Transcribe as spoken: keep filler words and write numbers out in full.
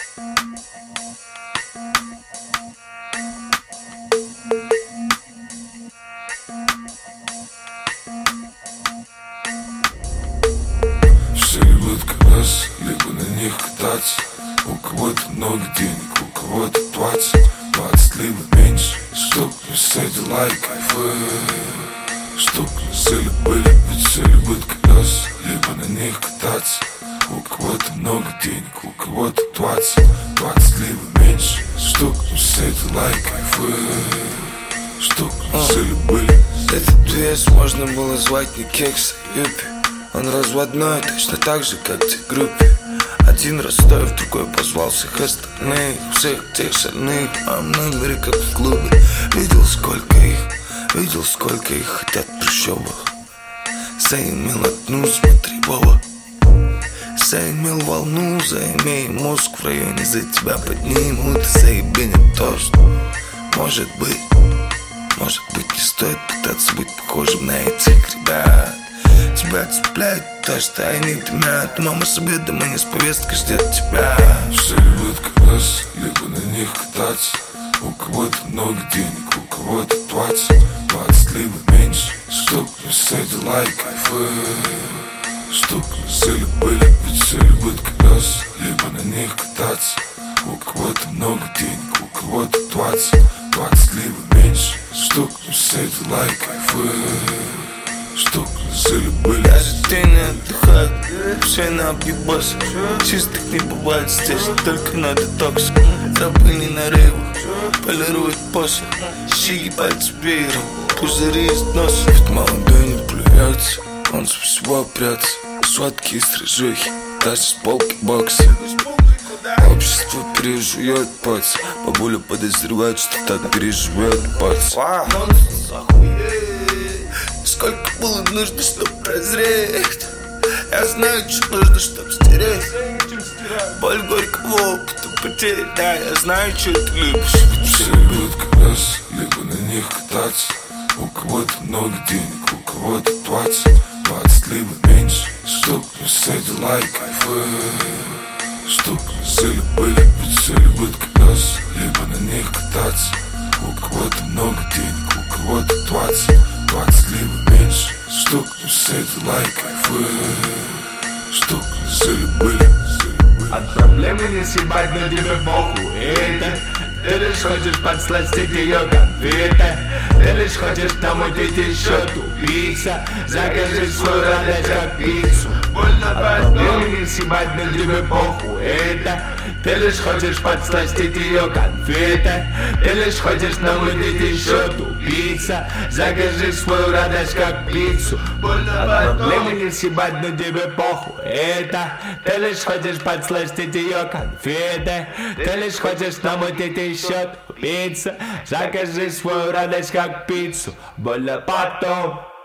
Все любят колеса, либо на них кататься. У кого-то много денег, у кого-то двадцать, двадцать либо меньше. Чтоб не сидел лайк, чтоб не сыли были. Ведь все любят колеса, либо на них кататься. У кого-то много денег, у кого-то двадцать, двадцать либо меньше. Чтоб не сидел лайк, чтоб не сыли были. Этот пьес можно было звать не Кекс, а Юпи. Он разводной, точно так же, как в той группе. Один Ростов, другой позвал всех остальных, всех тех шальных, а в номере, как в клубе. Видел, сколько их, видел, сколько их хотят в трущобах. Заимел одну, смотри, Вова. Заимел волну, заимей мозг в районе, за тебя поднимут и заебенят то, что может быть. Может быть, не стоит пытаться быть похожим на этих ребят. Тебя цепляет то, что они дымят. Мама с обедом, а не с повесткой ждет тебя. Все любят колеса, либо на них кататься. У кого-то много денег, у кого-то двадцать, двадцать либо меньше. Чтоб не сидел лайк, чтоб не сыли были. Ведь все любят колеса, либо на них кататься. У кого-то много денег, у кого-то двадцать, двадцать либо меньше. Чтоб не сидел лайк, чтоб не сыли были. Даже ты не отдыхает, все на объебосе. Чистых не бывает здесь, только на детокс. Рабы не на рейвах, полируют после. Щеки пальцы веером, пузыри из носа. Ведь молодой не плюется, он со всего прятся. Сладкие стрижухи, даже с полки бокса. Общество пережует пац. Бабуля подозревает, что так переживет пац. Сколько было нужно, чтоб прозреть. Я знаю, что нужно, чтоб стереть боль горького опыта потерь. Да, я знаю, что ты любишь. Все любят колеса, либо на них кататься. У кого-то много денег, у кого-то двадцать, двадцать либо меньше. Чтоб не сидел лайк, чтоб не сыли были. Ведь все любят колеса, либо на них кататься. У кого-то много денег, у кого-то двадцать, двадцать либо меньше. Чтоб не сидел лайк, чтоб не сыли были. От проблемы не съебать, но тебе похуй. Это ты лишь хочешь подсластить ее конфеты. Ты лишь хочешь намутить еще тупица. Закажи свою радость как пиццу. От проблемы не съебать, но тебе похуй. Это ты лишь хочешь подсластить ее конфеты. Ты лишь хочешь намутить еще тупица. Закажи свою радость как пиццу. От проблемы не съебать, но тебе похуй. Это ты лишь хочешь подсластить ее конфеты. Ты лишь хочешь намутить еще тупица. Закажи свою радость как пиццу. Больно потом.